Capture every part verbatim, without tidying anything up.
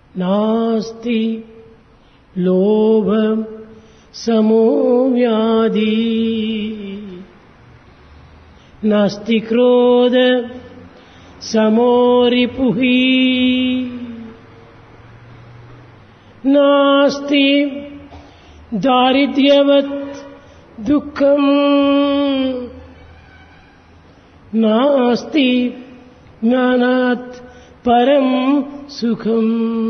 నాస్తి లోభం సమో వ్యాధి నాస్తి క్రోధ సమో రిపుః నాస్తి దారిద్ర్యవత్ దుఃఖం నాస్తి జ్ఞానాత్ పరం సుఖం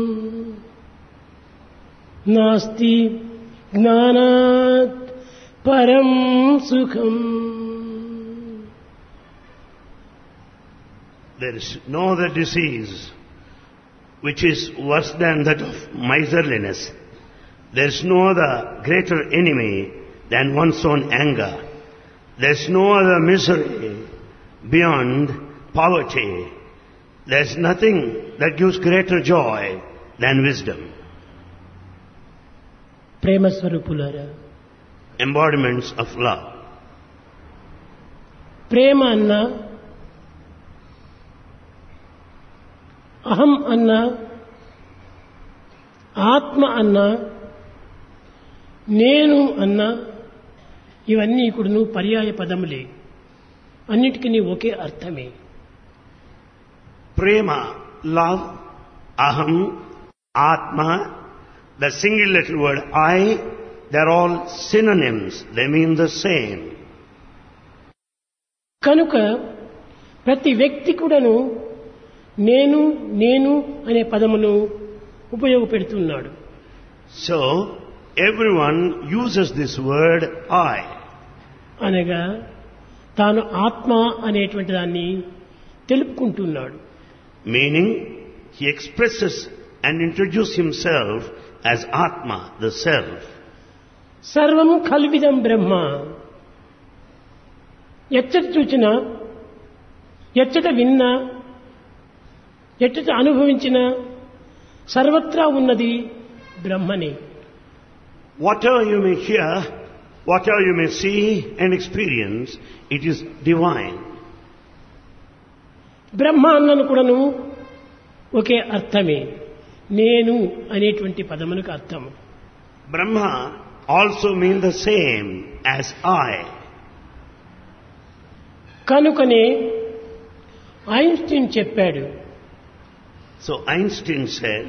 నాస్తి జ్ఞానాత్ పరం సుఖం. There is no other disease which is worse than that of miserliness. There is no other greater enemy than one's own anger. There is no other misery beyond poverty. There is nothing that gives greater joy than wisdom. ప్రేమ స్వరూపులారా, Embodiments of love. ప్రేమ అన్న, అహం అన్న, ఆత్మ అన్న, నేను అన్న, ఇవన్నీ కూడాను పర్యాయ పదములే. అన్నిటికీ ఒకే అర్థమే. Prema, love, aham, atma, the single letter word I, they are all synonyms. They mean the same. కనుక ప్రతి వ్యక్తి కూడాను నేను నేను అనే పదమును ఉపయోగపెడుతున్నాడు. So, everyone uses this word I. అనగా తాను ఆత్మ అనేటువంటి దాన్ని తెలుపుకుంటున్నాడు. Meaning, he expresses and introduces himself as Atma, the Self. సర్వం కల్విదం బ్రహ్మ. ఎచ్చట చూచినా, ఎచ్చట విన్నా, ఎచ్చట అనుభవించినా సర్వత్రా ఉన్నది బ్రహ్మనే. Whatever you may hear, whatever you may see and experience, it is divine. బ్రహ్మ అన్నను కూడాను ఒకే అర్థమే, నేను అనేటువంటి పదమునకు అర్థము. Brahma also means the same as I. కనుకనే ఐన్స్టీన్ చెప్పాడు, So Einstein said,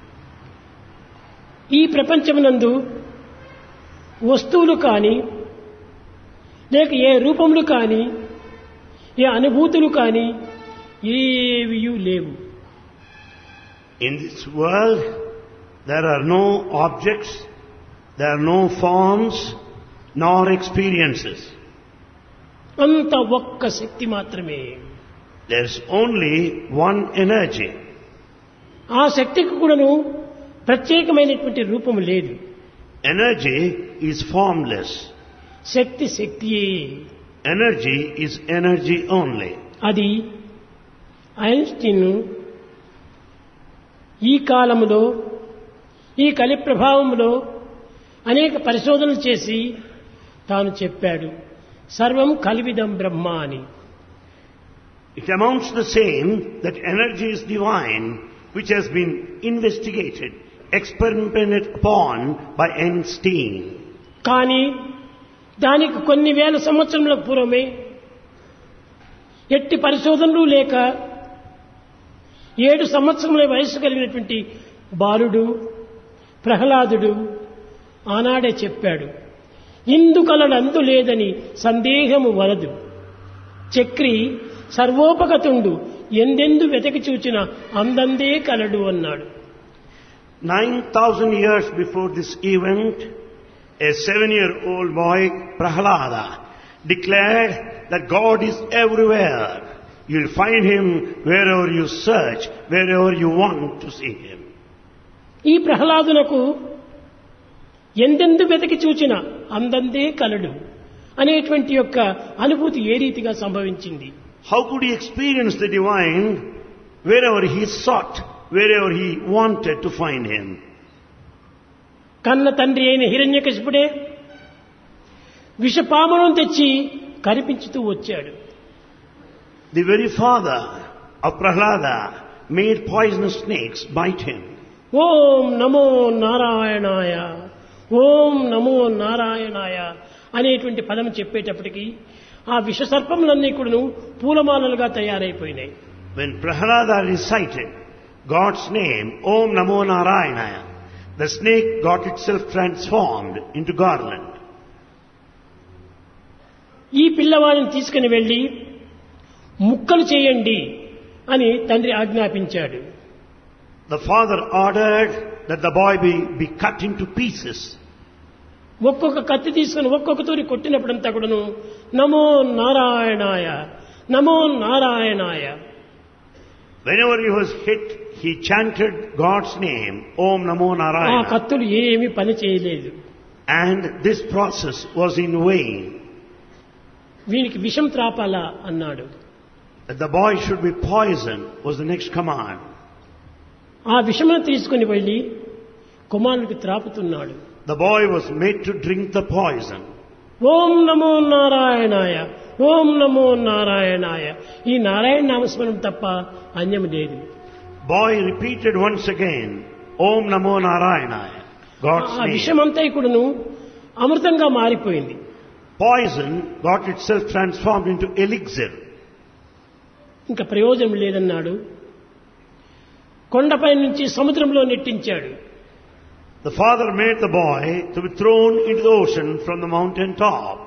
ఈ ప్రపంచమునందు వస్తువులు కానీ, లేక ఏ రూపములు కానీ, ఏ అనుభూతులు కానీ ఏవియూ లేవు. in this world there are no objects, there are no forms, nor experiences. అంత ఒక్క శక్తి మాత్రమే. There is only one energy. ఆ శక్తికి కూడాను ప్రత్యేకమైనటువంటి రూపము లేదు. Energy is formless. శక్తి శక్తియే. Energy is energy only. అది ఐన్స్టీన్ ఈ కాలములో, ఈ కలి ప్రభావములో అనేక పరిశోధనలు చేసి తాను చెప్పాడు, సర్వం కల్విదం బ్రహ్మ అని. It amounts to the same that energy is divine, which has been investigated, experimented upon by Einstein. కానీ దానికి కొన్ని వేల సంవత్సరముల పూర్వమే ఎట్టి పరిశోధనలు లేక ఏడు సంవత్సరముల వయసు కలిగినటువంటి బాలుడు ప్రహ్లాదుడు ఆనాడే చెప్పాడు, ఇందుకలడందు లేదని సందేహము వలదు, చక్రి సర్వోపగతుండు ఎందెందు వెతకి చూచిన అందందే కలడు అన్నాడు. Nine thousand years before this event, a seven-year-old boy, Prahlada, declared that God is everywhere. You'll find Him wherever you search, wherever you want to see Him. ఈ ప్రహ్లాదునకు ఎందెందు వెతకి చూచిన అందందే కలడు అనేటువంటి యొక్క అనుభూతి ఏ రీతిగా సంభవించింది? How could he experience the divine wherever he sought, wherever he wanted to find Him? కన్న తండ్రి అయిన హిరణ్యకశిపుడే విషపాములను తెచ్చి కనిపించుతూ వచ్చాడు. The very father of Prahlada made poisonous snakes bite him. ఓం నమో నారాయణాయ, ఓం నమో నారాయణాయ అనేటువంటి పదం చెప్పేటప్పటికి ఆ విషసర్పములన్నీ కూడాను పూలమాలలుగా తయారైపోయినాయి. When Prahlada recited God's name, Om Namo Narayanaya, the snake got itself transformed into garland. ఈ పిల్లవాడిని తీసుకుని వెళ్లి ముక్కలు చేయండి అని తండ్రి ఆజ్ఞాపించాడు. The father ordered that the boy be, be cut into pieces. ఒక్కొక్క కత్తి తీసుకుని ఒక్కొక్క తూరి కొట్టినప్పుడంతా కూడాను నమో నారాయణాయ, నమో నారాయణాయ. Whenever he was hit, he chanted God's name, Om Namo ఆ Narayana. కత్తులు ఏమీ పని చేయలేదు. And this process was in vain. వీనికి విషం త్రాపాలా అన్నాడు. That the boy should be poisoned was the next command. ఆ విషమును తీసుకుని వెళ్లి కుమారునికి త్రాపుతున్నాడు. The boy was made to drink the poison. ఓం నమో నారాయణాయ, ఓం నమో నారాయణాయ. ఈ నారాయణ నామస్మరణం తప్ప అన్యం లేదు. Boy repeated once again, Om Namo Narayanaya, God's ఆ name. విషమంతా కూడాను అమృతంగా మారిపోయింది. Poison got itself transformed into elixir. ఇంకా ప్రయోజనం లేదన్నాడు. కొండపై నుంచి సముద్రంలో నెట్టించాడు. The father made the boy to be thrown into the ocean from the mountain top.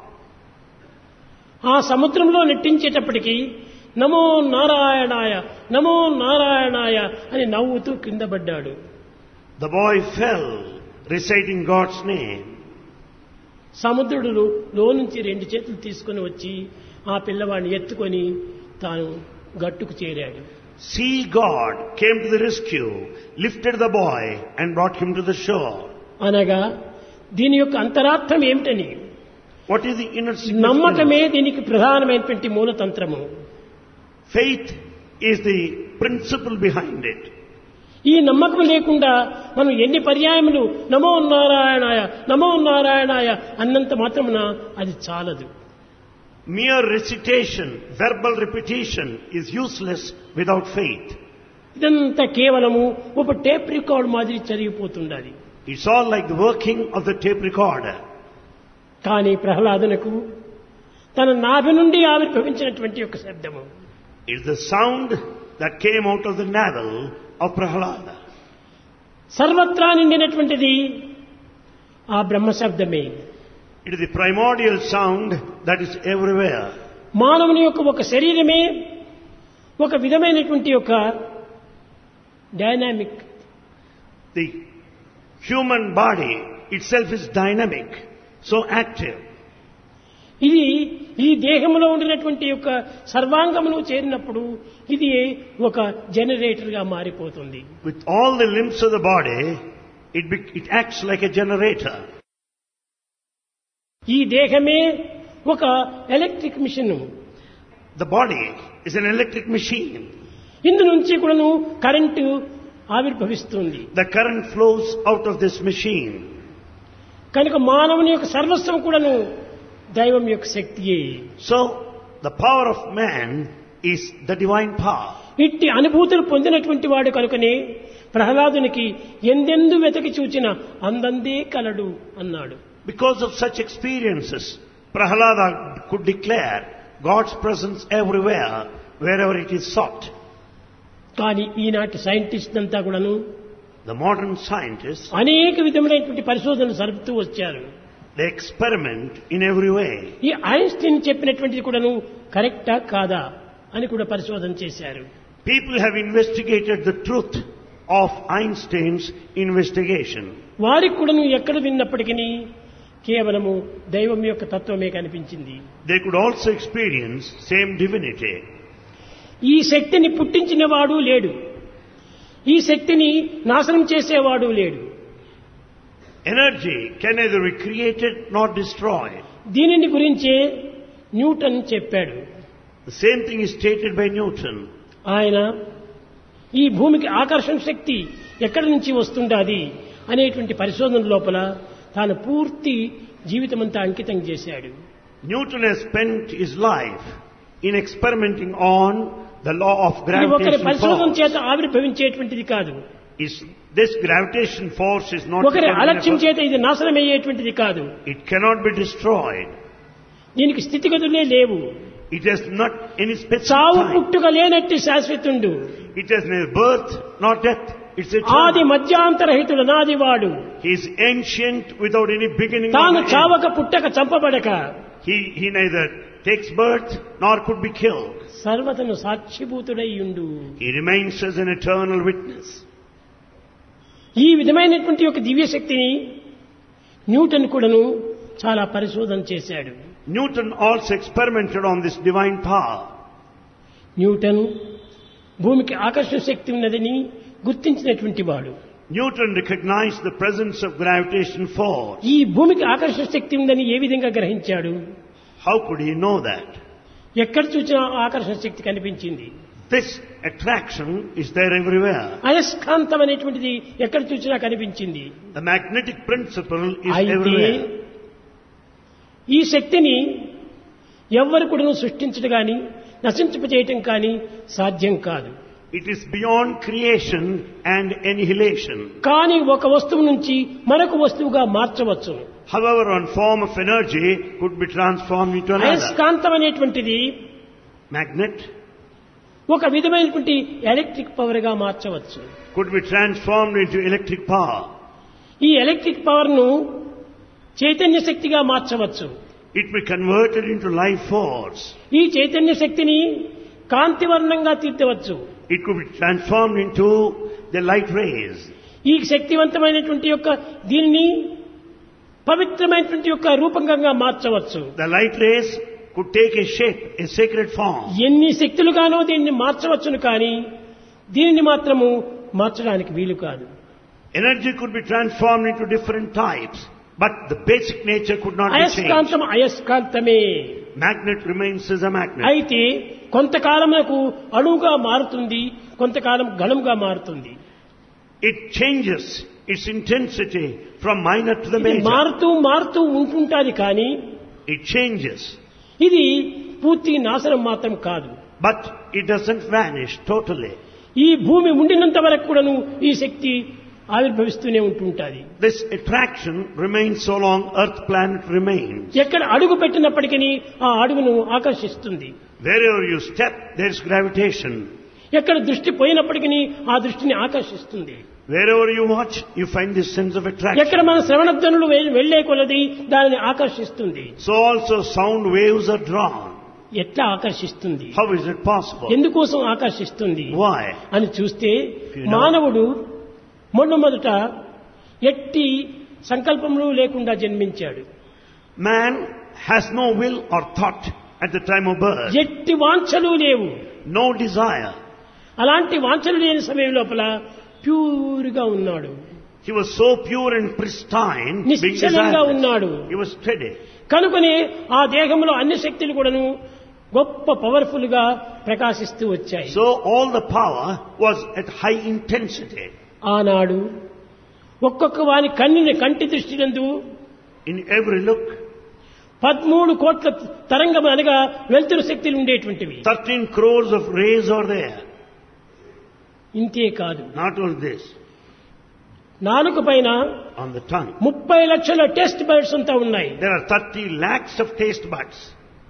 ఆ సముద్రంలో నెట్టించేటప్పటికి నమో నారాయణాయ, నమో నారాయణాయ అని నవ్వుతూ కింద పడ్డాడు. The boy fell, reciting God's name. సముద్రుడు లో నుంచి రెండు చేతులు తీసుకుని వచ్చి ఆ పిల్లవాడిని ఎత్తుకొని తాను గట్టుకు చేరాడు. Sea God came to the rescue, lifted the boy and brought him to the shore. అనగా దీని యొక్క అంతరార్థం ఏమిటని, What is the inner significance? నమ్మకమే దీనికి ప్రధానమైనటువంటి మూలతంత్రము. Faith is the principle behind it. ఈ నమ్మకం లేకుండా మనం ఎన్ని పర్యాయములు నమో నారాయణాయ, నమో నారాయణాయ అన్నంత మాత్రమున అది చాలదు. Mere recitation, verbal repetition is useless without faith. ఇదంతా కేవలము ఒక టేప్ రికార్డ్ మాదిరి జరిగిపోతుండాలి. It's all like the working of the tape recorder. కానీ ప్రహ్లాదునకు తన నాభి నుండి ఆవిర్భవించినటువంటి ఒక శబ్దము, It's the sound that came out of the navel of Prahlada. సర్వత్రా నిండినటువంటిది ఆ బ్రహ్మ శబ్దమే. It is the primordial sound that is everywhere. మానవుని యొక్క ఒక శరీరమే ఒక విధమైనటువంటి ఒక dynamic. The human body itself is dynamic, so active. ఇది ఈ దేహంలో ఉండినటువంటి యొక్క సర్వాంగమును చేరినప్పుడు ఇది ఒక జనరేటర్ గా మారిపోతుంది. With all the limbs of the body, it, be, it acts like a generator. ఈ దేహమే ఒక electric machine. The body is an electric machine. ఇందు నుంచి కూడాను కరెంటు ఆవిర్భవిస్తుంది. The current flows out of this machine. కనుక మానవుని యొక్క సర్వస్వం కూడాను దైవం యొక్క శక్తియే. So, the power of man is the divine power. ఇట్టి అనుభూతులు పొందినటువంటి వాడు కనుకనే ప్రహ్లాదునికి ఎందెందు వెతకి చూచిన అందందే కలడు అన్నాడు. Because of such experiences, Prahlada could declare God's presence everywhere, wherever it is sought. కానీ ఈనాటి సైంటిస్ట్ అంతా కూడాను The modern scientists, అనేక విధములైనటువంటి పరిశోధనలు జరుపుతూ వచ్చారు. they experiment in every way. ఈ ఐన్స్టీన్ చెప్పినటువంటిది కూడాను కరెక్టా కాదా అని కూడా పరిశోధన చేశారు. People have investigated the truth of Einstein's investigation. వారికి కూడాను ఎక్కడ విన్నప్పటికీ కేవలము దైవం యొక్క తత్వమే కనిపించింది. They could also experience same divinity. ఈ శక్తిని పుట్టించిన వాడు లేడు, ఈ శక్తిని నాశనం చేసేవాడు లేడు. Energy can neither be created nor destroyed. దీనిని గురించే న్యూటన్ చెప్పాడు. The same thing is stated by Newton. ఆయన ఈ భూమికి ఆకర్షణ శక్తి ఎక్కడి నుంచి వస్తుండాది అనేటువంటి పరిశోధన లోపల తాను పూర్తి జీవితమంతా అంకితం చేశాడు. Newton has spent his life in experimenting on the law of ఇది ఒకరి gravitational పరిశోధన force. చేత ఆవిర్భవించేటువంటిది కాదు. is this gravitation force is not ఒకరి becoming అలక్ష్యం a- చేత ఇది నాశనమయ్యేటువంటిది కాదు. it cannot be destroyed. దీనికి స్థితిగతులే లేవు. It has not any specific చావు time. పుట్టుక లేనట్టి శాశ్వతుండు. It has neither birth nor death. It's ఆది eternal. మధ్యాంతరహితుడు నాది వాడు. He is ancient without any beginning or తాను end. చావక పుట్టక చంపబడక He, he neither takes birth nor could be killed. సర్వతను సాక్షిభూతుడైయుండు. He remains as an eternal witness. ఈ విధమైనటువంటి ఒక దివ్య శక్తిని Newton కూడాను చాలా పరిశోధన చేశాడు. Newton also experimented on this divine power. Newton భూమికి ఆకర్షణ శక్తి ఉన్నదని గుర్తించినటువంటి వాడు. Newton recognized the presence of gravitation force. ఈ భూమికి ఆకర్షణ శక్తి ఉందని ఏ విధంగా గ్రహించాడు? How could he know that? ఎక్కడ చూసినా ఆకర్షణ శక్తి కనిపించింది. This attraction is there everywhere. అయస్కాంతం అనేటువంటిది ఎక్కడ చూసినా కనిపించింది. The magnetic principle is అయితే everywhere. ఈ శక్తిని ఎవ్వరు కూడా సృష్టించడం కానీ నశింపజేయటం కానీ సాధ్యం కాదు. It is beyond creation and annihilation. కానీ ఒక వస్తువు నుంచి మరొక వస్తువుగా మార్చవచ్చు. However, one form of energy could be transformed into another. అయస్కాంతం అనేటువంటిది Magnet ఒక విధమైనటువంటి ఎలక్ట్రిక్ పవర్ గా మార్చవచ్చు. could be transformed into electric power. ఈ ఎలక్ట్రిక్ పవర్ ను చైతన్య శక్తిగా మార్చవచ్చు. It be converted into life force. ఈ చైతన్య శక్తిని కాంతివర్ణంగా తీర్చవచ్చు. It could be transformed into the light rays. ఈ శక్తివంతమైనటువంటి యొక్క దీనిని పవిత్రమైనటువంటి యొక్క రూపంగా మార్చవచ్చు. The light rays could take a shape, a sacred form. ఎన్ని శక్తులుగానో దీన్ని మార్చవచ్చును కానీ దీనిని మాత్రము మార్చడానికి వీలు కాదు. Energy could be transformed into different types, but the basic nature could not be changed. అయస్కాంతం అయస్కాంతమే. Magnet remains as a magnet. అయితే కొంతకాలమునకు అణువుగా మారుతుంది, కొంతకాలం ఘనముగా మారుతుంది. It changes its intensity from minor to the ఇది major. మారుతూ మారుతూ ఉంటుంటాది కానీ It changes, ఇది పూర్తి నాశనం మాత్రం కాదు. but it doesn't vanish totally. ఈ భూమి ఉండినంత వరకు కూడాను ఈ శక్తి ఆవిర్భవిస్తూనే ఉంటుంటాది. This attraction remains so long Earth planet remains. ఎక్కడ అడుగు పెట్టినప్పటికీ ఆ అడుగును ఆకర్షిస్తుంది. Wherever you step, there is gravitation. ఎక్కడ దృష్టి పోయినప్పటికీ ఆ దృష్టిని ఆకర్షిస్తుంది. Wherever you watch, you find this sense of attraction. ఎక్కడ మన శ్రవణధ్వనులు వెళ్లే కొలది దానిని ఆకర్షిస్తుంది. So also sound waves are drawn. ఎట్లా ఆకర్షిస్తుంది? How is it possible? ఎందుకోసం ఆకర్షిస్తుంది Why? అని చూస్తే You know. మానవుడు మొట్టమొదట ఎట్టి సంకల్పములు లేకుండా జన్మించాడు. Man has no will or thought at the time of birth. ఎట్టి వాంఛలు లేవు. No desire. అలాంటి వాంఛలు లేని సమయం లోపల ప్యూర్గా ఉన్నాడు. He was so pure and pristine, being నిశ్చలంగా desireless. ఉన్నాడు. He was steady. కనుకనే ఆ దేహంలో అన్ని శక్తులు కూడాను గొప్ప పవర్ఫుల్ గా ప్రకాశిస్తూ వచ్చాయి. So all the power was at high intensity. ఆనాడు ఒక్కొక్క వాని కన్నుని కంటి దృష్టినందు In every look, పదమూడు కోట్ల తరంగం అనగా వెలుతురు శక్తులు ఉండేటువంటివి. thirteen crores of rays are there. ఇంతే కాదు, Not only this, నాలుక పైన on the tongue. ముప్పై లక్షల టెస్ట్ బర్డ్స్ అంతా ఉన్నాయి. There are thirty lakhs of taste buds.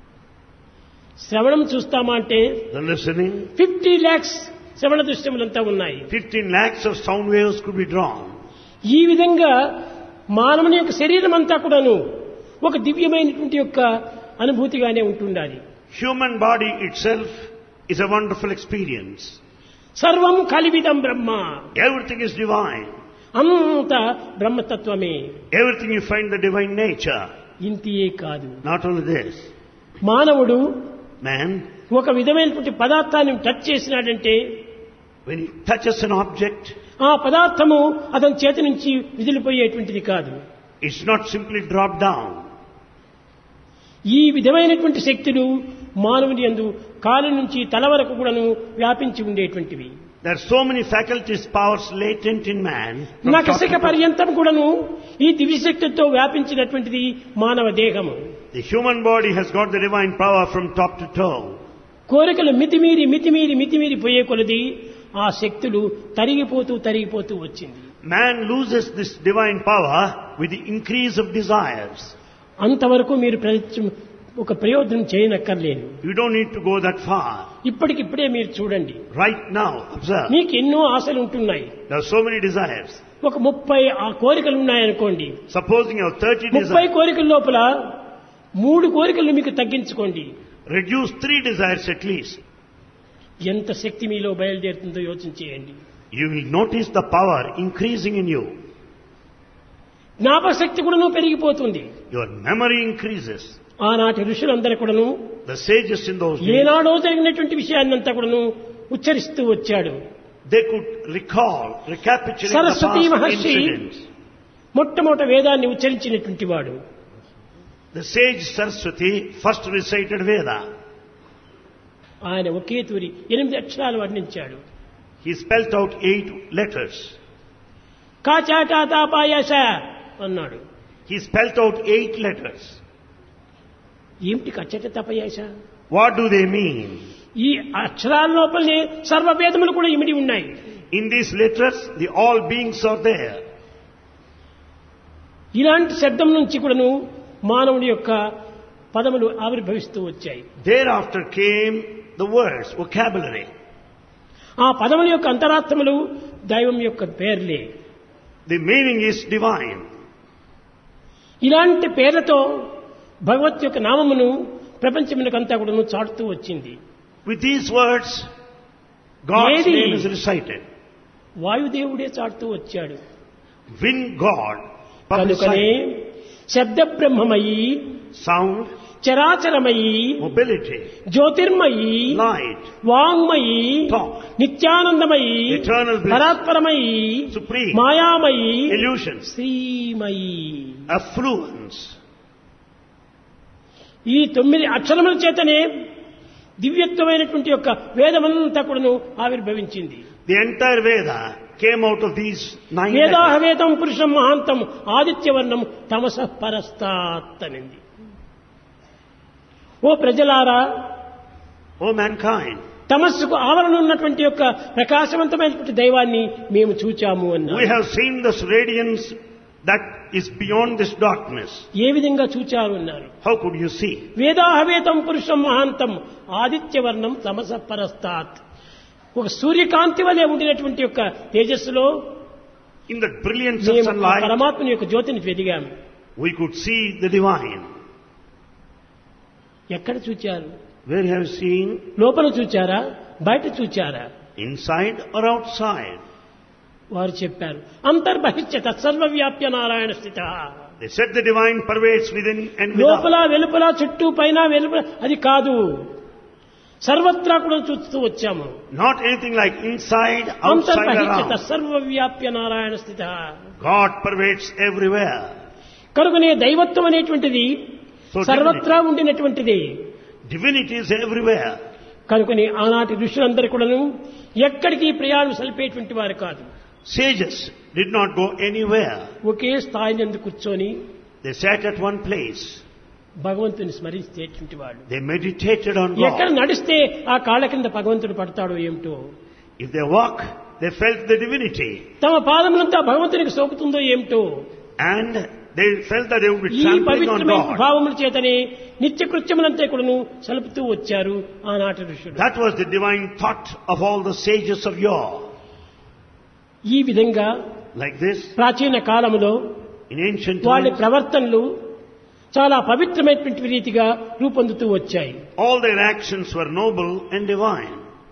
శ్రవణం చూస్తామా అంటే The listening, ఫిఫ్టీ ల్యాక్స్ శ్రవణ దృశ్యములంతా ఉన్నాయి. fifteen lakhs of sound waves could be drawn. ఈ విధంగా మానవుని యొక్క శరీరం అంతా కూడాను ఒక దివ్యమైనటువంటి యొక్క అనుభూతిగానే ఉంటుండాలి. Human body itself is a wonderful experience. సర్వం కలివిదం బ్రహ్మ, Everything is divine. అంత బ్రహ్మతత్వమే. Everything you find the divine nature. ఇంతియే కాదు, Not only this, మానవుడు man, ఒక విధమైనటువంటి పదార్థాన్ని టచ్ చేసినాడంటే when he touches an object, ఆ పదార్థము అతని చేతి నుంచి విదిలిపోయేటువంటిది కాదు. it's not simply dropped down. ఈ విధమైనటువంటి శక్తులు మానవుని యందు కాలు నుంచి తల వరకు కూడాను వ్యాపించి ఉండేటువంటివి. There are so many faculties, powers latent in man. from top నఖశిఖ to toe. పర్యంతం కూడాను ఈ దివ్యశక్తితో వ్యాపించినటువంటిది మానవ దేహము. The human body has got the divine power from top to toe. కోరికలు మితిమీరి మితిమీరి మితిమీరి పోయే కొలది ఆ శక్తులు తరిగిపోతూ తరిగిపోతూ వచ్చింది. Man loses this divine power with the increase of desires. అంతవరకు మీరు ప్రయత్నం ఒక ప్రయోజనం చేయనక్కర్లేదు. You don't need to go that far. ఇప్పటికిప్పుడే మీరు చూడండి. Right now, observe. మీకు ఎన్నో ఆశలు ఉంటున్నాయి. There are so many desires. ఒక ముప్పై ఆ కోరికలు ఉన్నాయనుకోండి. Supposing you have thirty ముప్పై desires. కోరికల లోపల మూడు కోరికలు మీకు తగ్గించుకోండి. Reduce three desires at least. ఎంత శక్తి మీలో బయలుదేరుతుందో యోచించేయండి. You will notice the power increasing in you. జ్ఞాపకశక్తి కూడాను పెరిగిపోతుంది. Your memory increases. ఆనాటి ఋషులందరూ కూడాను The sages in those days, ఏనాడో జరిగినటువంటి విషయాన్నంతా కూడాను ఉచ్చరిస్తూ వచ్చాడు. they could recall, recapitulate the Saraswati past Maharshi incidents. మొట్టమొదట వేదాన్ని ఉచ్చరించినటువంటి వాడు. The sage Saraswati first recited Veda. ఆయన ఒకే తూరి ఎనిమిది అక్షరాలు వర్ణించాడు. He spelt out eight letters. కాచాటాతాపాయస అన్నాడు. He spelt out eight letters. ఏమిటి కచ్చట తపయాస? What do they mean? ఈ అక్షరాల లోపలనే సర్వవేదములు కూడా ఇమిడి ఉన్నాయి. In these letters, the all beings are there. ఇలాంటి శబ్దం నుంచి కూడాను మానవుడి యొక్క పదములు ఆవిర్భవిస్తూ వచ్చాయి. Thereafter came the words, vocabulary. ఆ పదముల యొక్క అంతరార్థములు దైవం యొక్క పేర్లే. The meaning is divine. ఇలాంటి పేర్లతో భగవత్ యొక్క నామమును ప్రపంచమునకంతా కూడాను చాటుతూ వచ్చింది. With these words, God's ఏది? name is recited. వాయుదేవుడే చాటుతూ వచ్చాడు. When God కనుకనే publicized శబ్ద బ్రహ్మమయి, sound, చరాచరమయి, mobility, Jyotirmayi, light, వాంగ్మయి, talk, నిత్యానందమయి, eternal bliss, పరాత్పరమయి, supreme, మాయామయి, illusions, Srimayi. affluence. ఈ తొమ్మిది అక్షరముల చేతనే దివ్యత్వమైనటువంటి యొక్క వేదమంతా కూడాను ఆవిర్భవించింది. The entire Veda came out of these nine వేదాహ letters. వేదం పురుషం మహాంతం ఆదిత్యవర్ణం తమసః పరస్తాత్ అనింది. ఓ ప్రజలారా, O mankind, తమస్సుకు ఆవరణ ఉన్నటువంటి యొక్క ప్రకాశవంతమైనటువంటి దైవాన్ని మేము చూచాము we అన్నారు. have seen this radiance that is beyond this darkness. ఏ విధంగా చూచారు అన్నారు. How could you see? వేదాహవేతం పురుషం మహాంతం ఆదిత్యవర్ణం తమసః పరస్తాత్. ఒక సూర్యకాంతి వలె ఉండినటువంటి యొక్క తేజస్సులో In the brilliance of మేము ఆ sunlight, పరమాత్మని యొక్క జ్యోతిని వెదిగాము. we could see the divine. ఎక్కడ చూచారు? Where have you seen? లోపల చూచారా, బయట చూచారా? Inside or outside? వారు చెప్పారు అంతర్బహిష్య తత్సర్వవ్యాప్య నారాయణ స్థిత. They said the divine pervades within and లోపల without. వెలుపల చుట్టూ పైన వెలుపల అది కాదు, సర్వత్రా కూడా చూస్తూ వచ్చాము. Not anything like inside, outside, అంతర్బహిష్య around. తత్సర్వవ్యాప్య Narayana స్థిత. God pervades everywhere. కనుకనే దైవత్వం అనేటువంటిది So సర్వత్రా ఉండినటువంటిది. Divinity is everywhere. కనుకని ఆనాటి ఋషులందరూ కూడాను ఎక్కడికి ప్రయాణం సలిపేటువంటి వారు కాదు. Sages did not go anywhere. ఒకే స్థాయి నందు కూర్చొని They sat at one place. భగవంతుని స్మరించేటువంటి వాళ్ళు. They meditated on ఎక్కడ God. నడిస్తే ఆ కాళ్ళ కింద భగవంతుడు పడతాడో ఏమిటో, If they walk, they felt the divinity. తమ పాదములంతా భగవంతునికి సోకుతుందో ఏమిటో, And they felt that they would be ఈ trampling on పవిత్రమైన God. భావముల చేతనే నిత్య కృత్యములంతా కూడాను సలుపుతూ వచ్చారు ఆనాటి ఋషులు. That was the divine thought of all the sages of yore. ఈ విధంగా Like this, ప్రాచీన కాలములో in ancient వాళ్ళ times, ప్రవర్తనలు చాలా పవిత్రమైనటువంటి రీతిగా రూపొందుతూ వచ్చాయి. all their actions were noble and divine.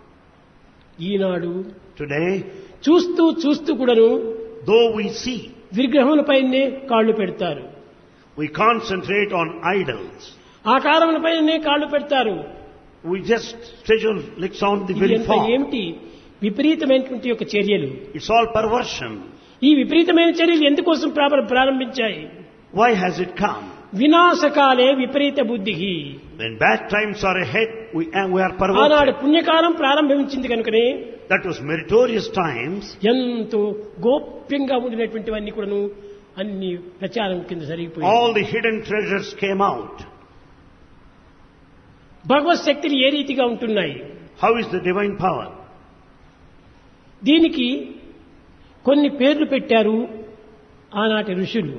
Eenadu Today, చూస్తూ చూస్తూ కూడాను though we see, విగ్రహములపైనే కాళ్ళు పెడతారు, we concentrate on idols. ఆకారములపైనే కాళ్ళు పెడతారు. We just stretch our legs on the ఇది very ఎంత form. ఏమిటి విపరీతమైనటువంటి యొక్క చర్యలు. It's all perversion. ఈ విపరీతమైన చర్యలు ఎందుకోసం ప్రార- ప్రారంభించాయి? Why has it come? వినాశకాలే విపరీత బుద్ధి. When bad times are ahead, we, and we are ఆనాడు perverted. పుణ్యకాలం ప్రారంభించింది కనుకనే That was meritorious times. ఎంతో గోప్యంగా ఉండినటువంటివన్నీ కూడాను అన్ని ప్రచారం కింద జరిగిపోయి All the hidden treasures came out. భగవత్ శక్తులు ఏ రీతిగా ఉంటున్నాయి? How is the divine power? దీనికి కొన్ని పేర్లు పెట్టారు ఆనాటి ఋషులు.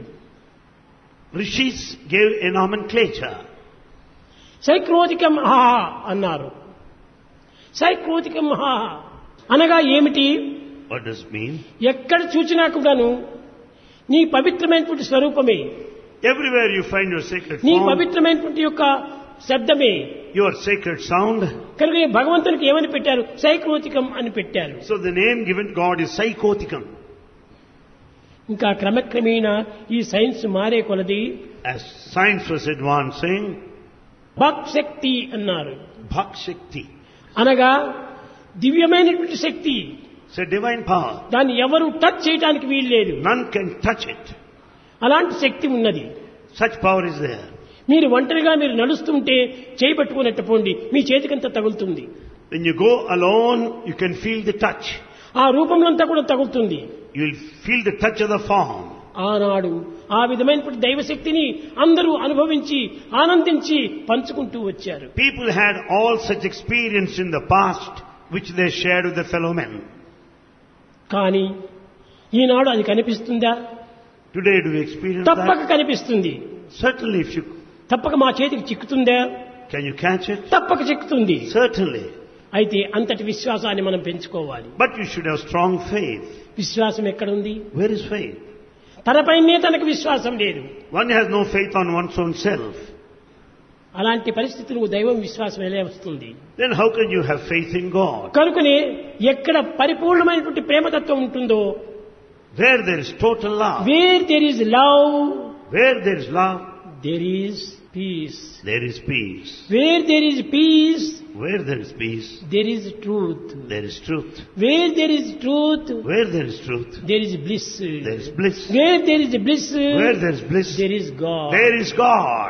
Rishis gave a nomenclature. సైక్రోతికం హా అన్నారు. సైక్రోతికం హా అనగా ఏమిటి? What does it mean? ఎక్కడ చూచినా కూడాను నీ పవిత్రమైనటువంటి స్వరూపమే, Everywhere you find your sacred నీ form, పవిత్రమైనటువంటి యొక్క శబ్దమే. your sacred sound. కనుక ఈ భగవంతునికి ఏమని పెట్టారు? సైక్రోతికం అని పెట్టారు. So the name given God is Psychoticum. ఇంకా క్రమక్రమేణా ఈ సైన్స్ మారే కొలది As science was advancing, భక్ శక్తి అన్నారు. Bhak Shakti. అనగా దివ్యమైనటువంటి శక్తి. It's a divine power. దాన్ని ఎవరు టచ్ చేయడానికి వీలు లేదు. None can touch it. అలాంటి శక్తి ఉన్నది. Such power is there. మీరు ఒంటరిగా మీరు నడుస్తుంటే చేయి పట్టుకున్నట్టు పోండి, మీ చేతికంతా తగులుతుంది. When you go alone, you can feel the touch. ఆ రూపంలో అంతా కూడా తగులుతుంది. You will feel the touch of the form. ఆనాడు ఆ విధమైనటువంటి దైవశక్తిని అందరూ అనుభవించి ఆనందించి పంచుకుంటూ వచ్చారు. People had all such experience in the past, which they shared with their fellow men. కానీ ఈనాడు అది కనిపిస్తుందా? Today, do we experience తప్పక that? కనిపిస్తుంది. Certainly, if you తప్పక మా చేతికి చిక్కుతుందా? can you catch it? తప్పక చిక్కుతుంది. Certainly. అయితే అంతటి విశ్వాసాన్ని మనం పెంచుకోవాలి. But you should have strong faith. విశ్వాసం ఎక్కడుంది? Where is faith? తనపైనే తనకు విశ్వాసం లేదు. One has no faith on one's own self. అలాంటి పరిస్థితులు దైవం విశ్వాసం ఎలా వస్తుంది? Then how can you have faith in God? కనుకనే ఎక్కడ పరిపూర్ణమైనటువంటి ప్రేమతత్వం ఉంటుందో, Where there is total love, where there is love where there is love, there is peace. there is peace. Where there is peace Where there is peace, there is truth. there is truth. Where there is truth Where there is truth, there is bliss. there is bliss. Where there is bliss Where there is bliss, there is God. there is God.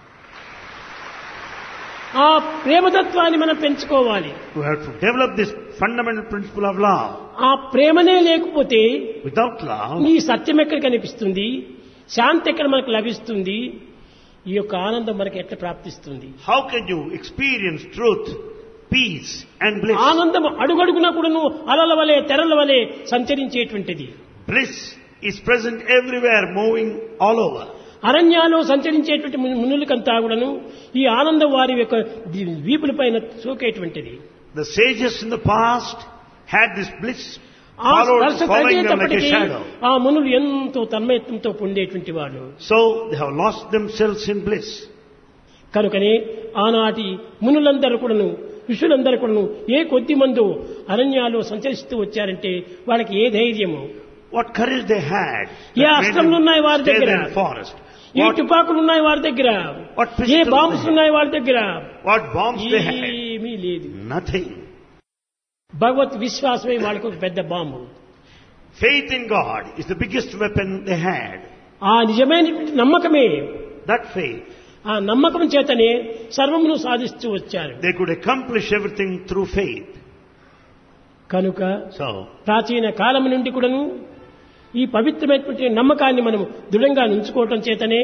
ఆ ప్రేమతత్వాన్ని మనం పెంచుకోవాలి. We have to develop this fundamental principle of love. ఆ ప్రేమనే లేకపోతే Without love, ఈ సత్యం ఎక్కడ కనిపిస్తుంది? శాంతి ఎక్కడ మనకు లభిస్తుంది? ఈ యొక్క ఆనందం మనకు ఎట్లా ప్రాప్తిస్తుంది? how can you experience truth, peace and bliss? ఆనందం అడుగడుగునా కూడాను అలల వలె తెరల వలె సంచరించేటువంటిది. Bliss is present everywhere, moving all over. అరణ్యాల్లో సంచరించేటువంటి ము- మునులకంతా కూడాను ఈ ఆనందం వారి యొక్క ది- వీపుల పైన సోకేటువంటిది. The sages in the past had this bliss ఆ followed, స్పర్శ following them like a తగిలేటప్పటికీ shadow. ఆ మునులు ఎంతో తన్మయత్వంతో పొందేటువంటి వాళ్ళు. So they have lost themselves in bliss. కనుకనే ఆనాటి మునులందరూ కూడాను ఋషులందరూ కూడాను ఏ కొద్ది మందో అరణ్యాల్లో సంచరిస్తూ వచ్చారంటే వాళ్ళకి ఏ ధైర్యము, What courage they had. A that made అస్త్రములు them ఉన్నాయి వారి stay దగ్గర, there in the forest. A What, తుపాకులు ఉన్నాయి వారి దగ్గర, what ఏ pistols బాంబ్స్ they had. ఉన్నాయి వారి దగ్గర, What bombs they had. ఏమీ లేదు. Nothing. భగవత్ విశ్వాసమే వాళ్ళకు ఒక పెద్ద bomb. Faith in God is the biggest weapon they had. ఆ నిజమైనటువంటి నమ్మకమే, That faith, ఆ నమ్మకం చేతనే సర్వమును సాధిస్తూ వచ్చారు. they could accomplish everything through faith. కనుక So, ప్రాచీన కాలం నుండి కూడాను ఈ పవిత్రమైనటువంటి నమ్మకాన్ని మనం దృఢంగా ఉంచుకోవటం చేతనే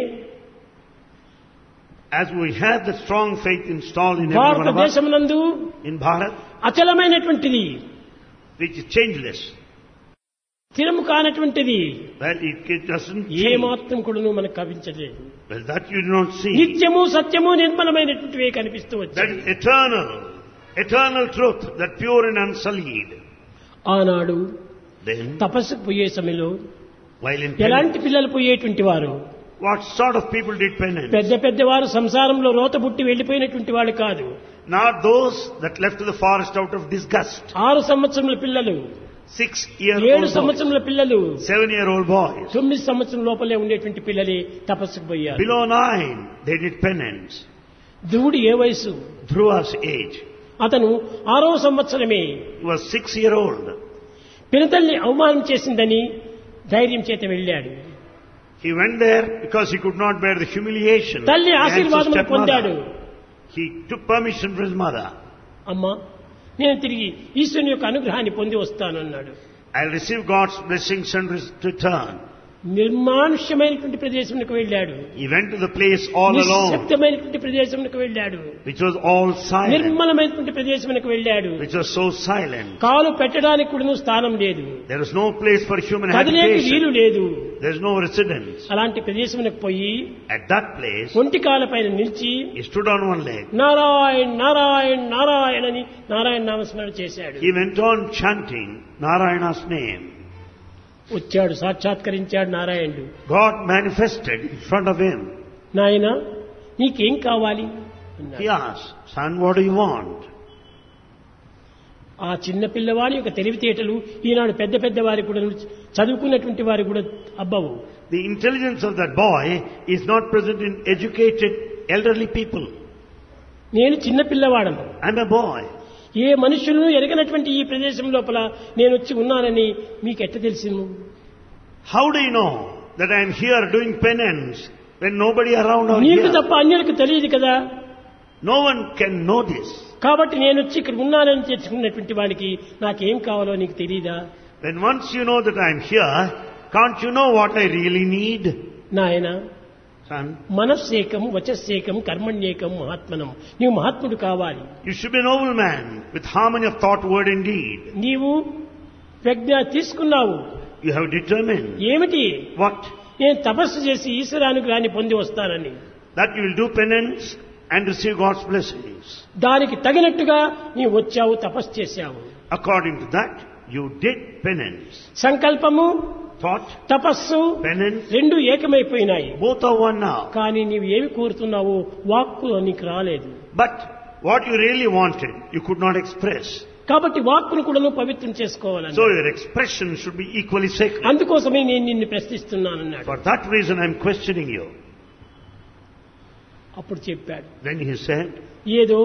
as we have the strong faith installed in every one of us, భారతదేశమునందు in Bharat, అచలమైనటువంటిది, which is changeless, స్థిరము కానటువంటిది well, it, it doesn't A change. మాత్రం కూడాను మనకు కనిపించలేదు. Well, that you do not see. నిత్యము సత్యము నిర్మలమైనటువంటివే కనిపిస్తూ That వచ్చాయి. is eternal, eternal truth, that pure and unsullied. ఆనాడు Then, తపస్సుకు పోయే సమయంలో while in ఎలాంటి penance, పిల్లలు పోయేటువంటి వారు? what sort of people did penance? పెద్ద పెద్దవారు సంసారంలో రోత పుట్టి వెళ్లిపోయినటువంటి వాళ్ళు కాదు. Not those that left to the forest out of disgust. ఆరు సంవత్సరముల పిల్లలు, Six-year-old ఏడు boys, సంవత్సరముల పిల్లలు, seven-year-old boys. తొమ్మిది సంవత్సరం లోపలే ఉండేటువంటి పిల్లలే తపస్సుకు పోయారు. Below nine, they did penance. ధ్రువుడు ఏ వయసు? Dhruva's age. అతను ఆరో సంవత్సరమే. He was six-year-old. పినతల్ని అవమానం చేసిందని ధైర్యం చేత వెళ్ళాడు. He went there because he could not bear the humiliation. తల్లి of the ఆశీర్వాదం ancestor పొందాడు. stepmother. He took permission from his mother. అమ్మా, నేను తిరిగి ఈశ్వరుని యొక్క అనుగ్రహాన్ని పొంది వస్తానన్నాడు. I'll receive God's blessings and return. నిర్మానుష్యమైనటువంటి ప్రదేశంలోకి వెళ్ళాడు. He went to the place all alone, నిశ్శబ్దమైనటువంటి ప్రదేశంలోకి వెళ్ళాడు. which was all silent, నిర్మలమైనటువంటి ప్రదేశంలోకి వెళ్ళాడు. which was so silent. కాలు పెట్టడానికి కూడా స్థానం లేదు. There was no place for human కదిలేకి వీలు habitation. లేదు. There is no residence. అలాంటి ప్రదేశంలోకి పోయి At that place, ఒంటి కాల పైన నిలిచి he stood on one leg. Narayan Narayan Narayana అని నారాయణ నామస్మరణ చేశాడు. He went on chanting Narayana's name. వచ్చాడు, సాక్షాత్కరించాడు నారాయణుడు. God manifested in front of him. నాయన నీకేం కావాలి అన్నాడు. He asked, son, what do you want? ఆ చిన్న పిల్లవాడి యొక్క తెలివితేటలు ఈనాడు పెద్ద పెద్ద వారి కూడా, చదువుకున్నటువంటి వారి కూడా అబ్బవు. The intelligence of that boy is not present in educated elderly people. నేను చిన్న పిల్లవాడను. I'm a boy. ఏ మనుషులను ఎరగనటువంటి ఈ ప్రదేశం లోపల నేను వచ్చి ఉన్నానని మీకు ఎట్ట తెలిసిను? How do you know that I'm here doing penance when nobody around or నీకు here? తప్ప అన్యులకు తెలియదు కదా. No one can know this. కాబట్టి నేను వచ్చి ఇక్కడ ఉన్నానని తెచ్చుకున్నటువంటి వాడికి నాకేం కావాలో నీకు తెలియదా? When once you know that I'm here, can't you know what I really need? నాయన, Son, మనస్సేకం వచస్సేకం కర్మణ్యేకం మహాత్మనం. నీవు మహాత్ముడు కావాలి. you should be a noble man with harmony of thought, word and deed. నీవు ప్రజ్ఞ తీసుకున్నావు. You have determined. ఏమిటి? What? నేను తపస్సు చేసి ఈశ్వరానుగ్రహాన్ని పొంది వస్తానని. That you will do penance and receive God's blessings. దానికి తగినట్టుగా నీవు వచ్చావు, తపస్సు చేశావు. According to that, you did penance. సంకల్పము, Thought, తపస్సు penance, రెండు ఏకమైపోయినాయి. both are one now. కానీ నీవు ఏమి కోరుతున్నావో వాక్కు నీకు రాలేదు. But what you really wanted, you could not express. కాబట్టి వాక్కును కూడా నువ్వు పవిత్రం చేసుకోవాలని. So your expression should be equally sacred. అందుకోసమే నేను నిన్ను ప్రశ్నిస్తున్నానన్నాడు. For that reason I am questioning you. అప్పుడు చెప్పాడు, Then he said, ఏదో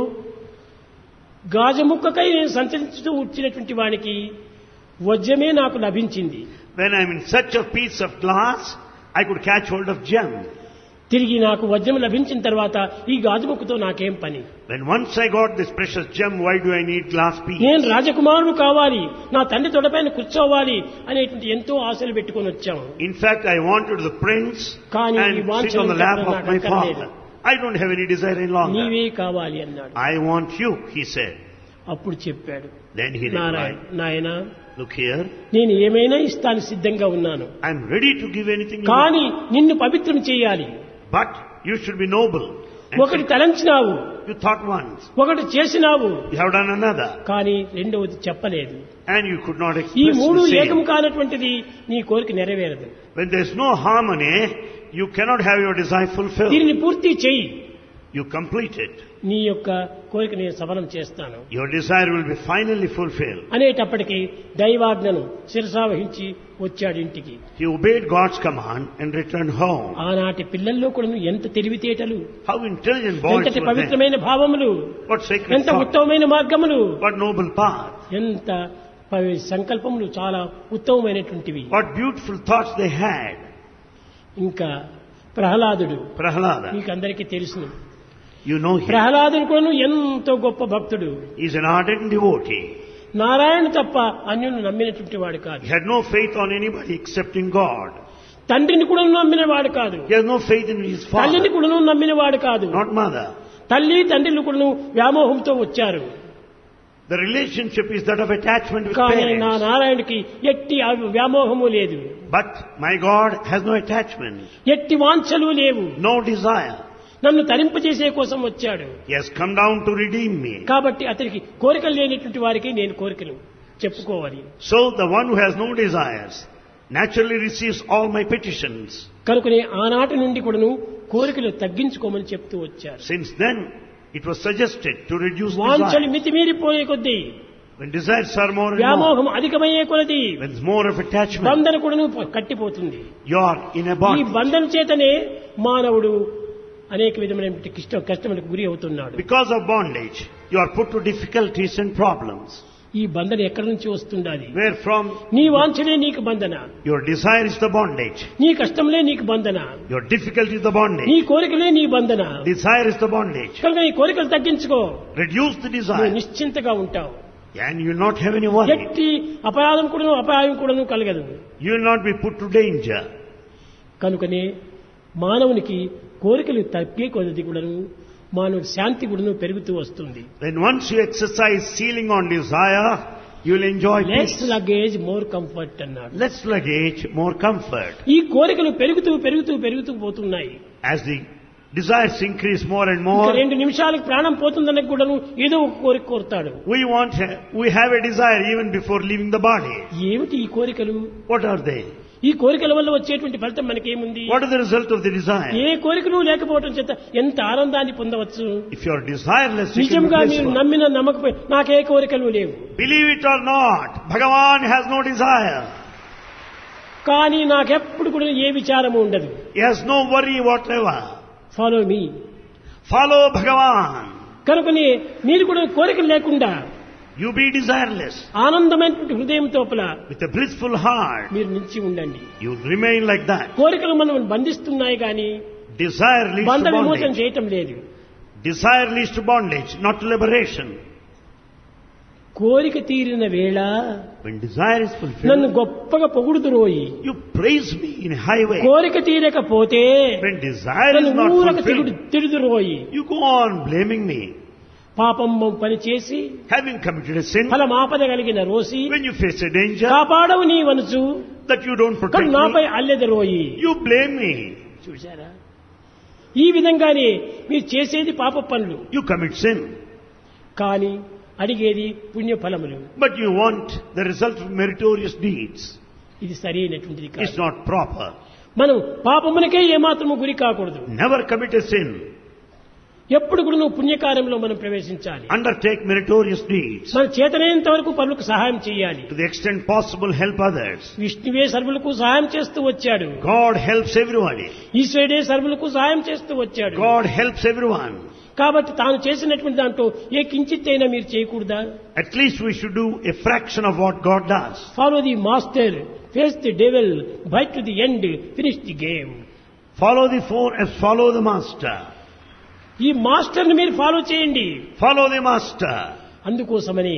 గాజముక్కకై నేను సంచరిస్తూ వచ్చినటువంటి వానికి వజ్రమే నాకు లభించింది. when I am in search of piece of glass, I could catch hold of gem. తిరిగి నాకు వజ్రం లభించిన తర్వాత ఈ గాజుముక్కతో నాకేం పని? When once I got this precious gem, why do I need glass piece? నేను రాజకుమారుడు కావాలి, నా తండ్రి తొడపైన కూర్చోవాలి అనేటువంటి ఎంతో ఆశలు పెట్టుకొని వచ్చాము. In fact, I wanted the prince కానీ ఈ and sit వాంఛలు on the lap of నాకు my అక్కర్లేదు. father. I don't have any desire any longer. నీవే కావాలి అన్నాడు. I want you, he said. అప్పుడు చెప్పాడు, Then he నారాయణ replied, నాయన, look here, నేను ఏమైనా ఇస్తాను సిద్ధంగా ఉన్నాను. I'm ready to give anything you కానీ want. నిన్ను పవిత్రం చేయాలి. But you should be noble. And ఒకటి తలంచినావు, you thought once, ఒకటి చేసినావు, you have done another, కానీ రెండవది చెప్పలేదు. and you could not ఈ express మూడు the ఏకం same. కానటువంటిది నీ కోరిక నెరవేరదు. When there's no harmony, you cannot have your desire fulfilled. దీనిని పూర్తి చెయ్యి, You complete it. నీ యొక్క కోరిక నేను సఫలం చేస్తాను Your desire will be finally fulfilled. అనేటప్పటికీ దైవాజ్ఞను శిరసావహించి వచ్చాడు ఇంటికి. He obeyed God's command and returned home. ఆనాటి పిల్లల్లో కూడా ఎంత తెలివితేటలు, How intelligent boys ఎంతటి were then. పవిత్రమైన భావములు, What sacred ఎంత thought. ఉత్తమమైన మార్గములు, What noble path. ఎంత పవి- సంకల్పములు చాలా ఉత్తమమైనటువంటివి. What beautiful thoughts they had. ఇంకా ప్రహ్లాదుడు Prahlada. మీకు అందరికీ తెలుసును. You know him. ప్రహ్లాదుడు కూడా ఎంతో గొప్ప భక్తుడు. He is an ardent devotee. Narayana తప్ప అన్యును నమ్మినటువంటి వాడు కాదు. He had no faith on anybody except in God. తండ్రిని కూడా నమ్మిన వాడు కాదు. He has no faith in his తల్లిని father, కూడా నమ్మిన వాడు కాదు. not mother. తల్లి తండ్రులు కూడా వ్యామోహంతో వచ్చారు. The relationship is that of attachment with కానీ నా parents. నారాయణకి ఎట్టి ఆ వ్యామోహము లేదు, But my God has no attachment, ఎట్టి వాంఛలు లేవు. no desire. నన్ను తరింపజేసే కోసం వచ్చాడు. He has come down to redeem me. కాబట్టి అతనికి కోరికలు లేనటువంటి వారికి నేను కోరికలు చెప్పుకోవాలి. So the one who has no desires naturally receives all my petitions. కనుకనే ఆనాటి నుండి కూడాను కోరికలు తగ్గించుకోమని చెప్తూ వచ్చారు. Since then, it was suggested to reduce వాంఛలు desire. మితిమీరిపోయే కొద్దీ, When desires are more and more, వ్యామోహం అధికమయ్యే కొలది when there's more of attachment, బంధన కూడాను కట్టిపోతుంది. you are in a ఈ bond. బంధన చేతనే మానవుడు అనేక విధమైన కష్ట కష్టములకు గురి అవుతున్నాడు. Because of bondage, you are put to difficulties and problems. ఈ బంధన ఎక్కడి నుంచి వస్తుండాలి? Where from? నీ వాంఛలే నీకు బంధన, Your desire is the bondage. నీ కష్టంలే నీకు బంధన, Your difficulty is the bondage. నీ కోరికలే నీ బంధన. Desire is the bondage. కనుక నీ కోరికలు తగ్గించుకో, Reduce the నువ్వు desire నిశ్చింతగా ఉంటావు. and you will not have any worry. ఎట్టి అపరాధం కూడాను అపాయం కూడాను కలగదు. You will not be put to danger. కనుకనే మానవునికి కోరికలు తగ్గే కొద్ది కూడాను మానవుడి శాంతి కూడాను పెరుగుతూ వస్తుంది. When once you exercise ceiling on desire, you will enjoy less peace. Luggage more comfort అన్నాడు. Less luggage, more comfort. ఈ కోరికలు పెరుగుతూ పెరుగుతూ పెరుగుతూ పోతున్నాయి. As the desires increase more and ఇంకా more, రెండు నిమిషాలకు ప్రాణం పోతుందన్న కూడాను ఏదో ఒక కోరిక కోరుతాడు. we want, we have a desire even before leaving the body. ఏమిటి ఈ కోరికలు? What are they? ఈ కోరికల వల్ల వచ్చేటువంటి ఫలితం మనకేముంది? What is the result of the desire? ఏ కోరికలు లేకపోవడం చేత ఎంత ఆనందాన్ని పొందవచ్చు. If you are desireless, you can be నిజంగా మీరు blissful. నమ్మిన నమ్మకపోయి నాకే కోరికలు లేవు. Believe it or not, Bhagavan has no desire. కానీ నాకెప్పుడు కూడా ఏ విచారము ఉండదు. He has no worry whatever. Follow me. Follow Bhagavan. కనుకనే మీరు కూడా కోరికలు లేకుండా You be desireless. ఆనందమైనటువంటి హృదయం తోపల With a blissful heart, మీరు నిలిచి ఉండండి. you remain like that. కోరికలు మనం బంధిస్తున్నాయి కానీ Desire leads బంధ to విమోచన bondage. చేయటం లేదు. Desire leads to bondage, not to liberation. కోరిక తీరిన వేళ When desire is నన్ను fulfilled, గొప్పగా పొగుడుదురోయి. you praise me in a high way. కోరిక తీరకపోతే When desire is నన్ను not ఊరక తిరుడు fulfilled, తిడుదురోయి. you go on blaming me. పాపం పని చేసి Having committed a sin, ఫలమాపద కలిగిన Rosy when you face a danger కాపాడవు నీ వనుచు that you don't protect కానీ నాపై me, అల్లెదరోయి. you blame me. చూశారా? ఈ విధంగానే మీరు చేసేది పాప పనులు You commit sin, కానీ అడిగేది పుణ్య ఫలములు. but you want the result of meritorious deeds. ఇది సరైనటువంటిది It's కాదు. not proper. మనం పాపమునకే ఏమాత్రము గురి కాకూడదు. Never commit a sin. ఎప్పుడు కూడా నువ్వు పుణ్యకార్యంలో మనం ప్రవేశించాలి. Undertake meritorious deeds. మన చేతనైనంత వరకు పనులకు సహాయం చేయాలి. To the extent possible, help others. విష్ణువే సర్వులకు సహాయం చేస్తూ వచ్చాడు. God helps everybody. ఈశ్వరుడే సర్వులకు సహాయం చేస్తూ వచ్చాడు. God helps everyone. కాబట్టి తాను చేసినటువంటి దాంట్లో ఏ కించిత్ అయినా మీరు చేయకూడదా? At least we should do a fraction of what God does. Follow the master, face the devil, fight to the end, finish the game. Follow the four as follow the master. ఈ మాస్టర్ని మీరు follow చేయండి. Follow the master. అందుకోసమని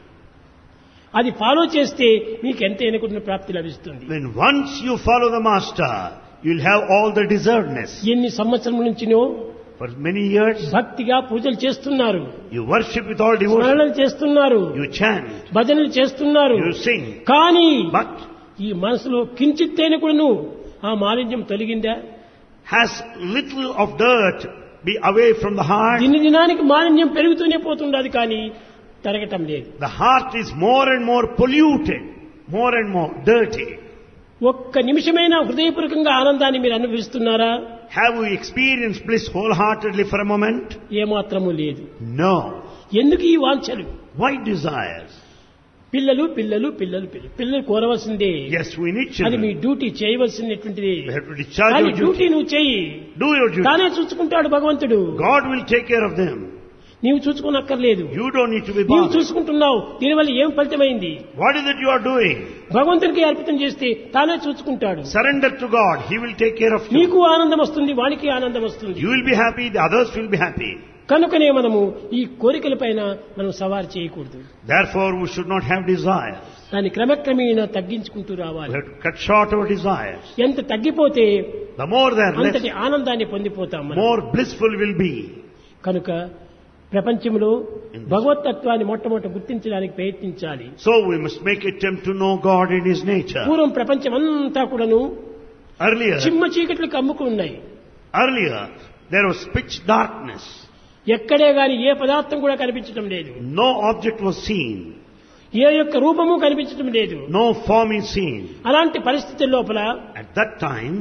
అది follow చేస్తే మీకు ఎంత ఎన్నుకున్న ప్రాప్తి లభిస్తుంది. When once you follow the master, you'll have all the deservedness. ఎన్ని సంవత్సరముల నుంచినో For many years, భక్తిగా పూజలు చేస్తున్నారు, you worship with all devotion. స్మరణలు చేస్తున్నారు, You chant. భజనలు చేస్తున్నారు. You sing. కానీ But ఈ మనసులో కించిత్తైన కూడాను ఆ మాలిన్యం తొలగిందా? has little of dirt be away from the heart. దిన దినానికి మాలిన్యం పెరుగుతూనే పోతుండదు కానీ తరగటం లేదు. The heart is more and more polluted, more and more dirty. ఒక్క నిమిషమైనా హృదయపూర్వకంగా ఆనందాన్ని మీరు అనుభవిస్తున్నారా? Have we experienced bliss wholeheartedly for a moment? ఏమాత్రము లేదు. No. ఎందుకు ఈ వాంఛలు? Why desires? పిల్లలు పిల్లలు పిల్లలు పిల్లలు పిల్లలు కోరవలసిందే. Yes, we need అది మీ children. డ్యూటీ చేయవలసినటువంటిది. We have to discharge కానీ our డ్యూటీ duty. నువ్వు చెయ్యి, Do your duty. తానే చూసుకుంటాడు భగవంతుడు. God will take care of them. నీవు చూసుకునక్కర్లేదు. You don't need to be నీవు bothered. చూసుకుంటున్నావు, దీనివల్ల ఏం ఫలితమైంది? What is it you are doing? భగవంతునికి అర్పితం చేస్తే తానే చూసుకుంటాడు. Surrender to God. He will take care of you. నీకు ఆనందం వస్తుంది, వానికి ఆనందం వస్తుంది. You will be happy. The others will be happy. కనుకనే మనము ఈ కోరికల పైన మనం సవారు చేయకూడదు. Therefore, we should not have desire. దాన్ని క్రమక్రమేణా తగ్గించుకుంటూ We రావాలి. have to cut short our desires. ఎంత తగ్గిపోతే The more they are less, అంతటి ఆనందాన్ని పొందిపోతాం మనం. more blissful will be. కనుక ప్రపంచంలో భగవతత్వాన్ని మొట్టమొదట గుర్తించడానికి ప్రయత్నించాలి. So we must make attempt to know God in His nature. పూర్వం ప్రపంచం అంతా కూడాను Earlier, చిమ్మ చీకట్లకు అమ్ముకుని ఉన్నాయి. earlier there was pitch darkness. ఎక్కడే గాని ఏ పదార్థం కూడా కనిపించడం లేదు. No object was seen. ఏ యొక్క రూపము కనిపించడం లేదు. No form is seen. అలాంటి పరిస్థితుల లోపల At that time,